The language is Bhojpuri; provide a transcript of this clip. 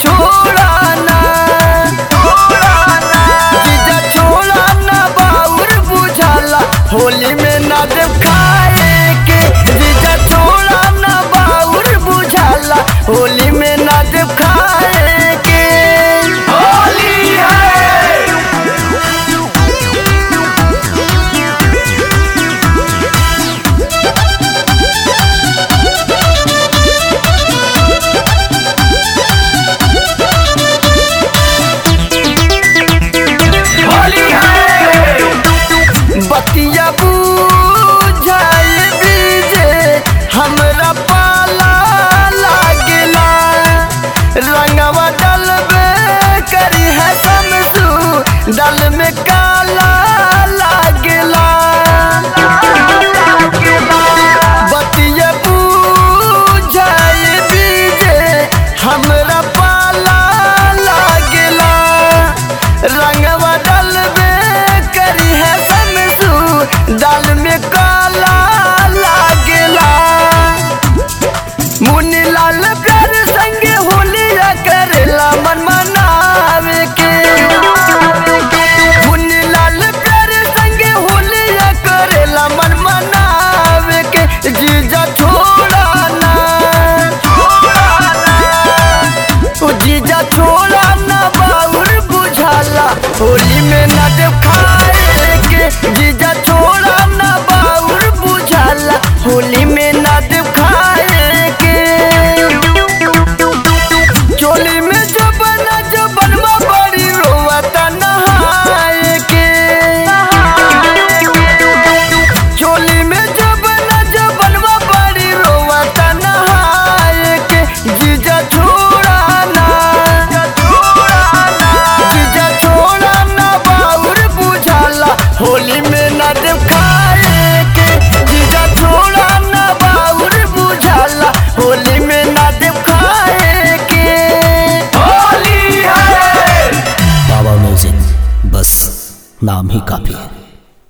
छोड़ा ना, जीजा छोड़ा ना बाउर बुझाला होली में ना देव खाए के। जीजा छोड़ा ना बाउर बुझाला होली में ना देव खाए के। होली है बतिया बुझाए बीजे हमरा पाला लागेला। रंगवा डलबे करी है समसू डल में काला लागेला। बतिया बुझाए बीजे हमरा पाला लागेला। रंगवा डलबे करी है दाल में काला लागेला। मुन्नी लाल प्यार संगे होलिया करेला मन मनावे के। मुन्नी लाल प्यार संगे होलिया करेला मन मनावे के। जीजा छोड़ा ना, जीजा छोड़ा ना बाउर बुझाला होली में ना देव खाए के। जीजा छोड़ा ना बाउर बुझाला होली में ना देव खाए के। चोली में जो बनवा बड़ी रोवता नहाए के। चोली में जो बनवा बड़ी रोवता नहाए के। जीजा छोड़ा ना, जीजा छोड़ा ना बाउर बुझाला होली में ना देव खाए के। जीजा छोड़ा ना बाउर बुझाला होली में ना देव खाए के। होली है बाबा म्यूजिक, बस नाम ही काफी है।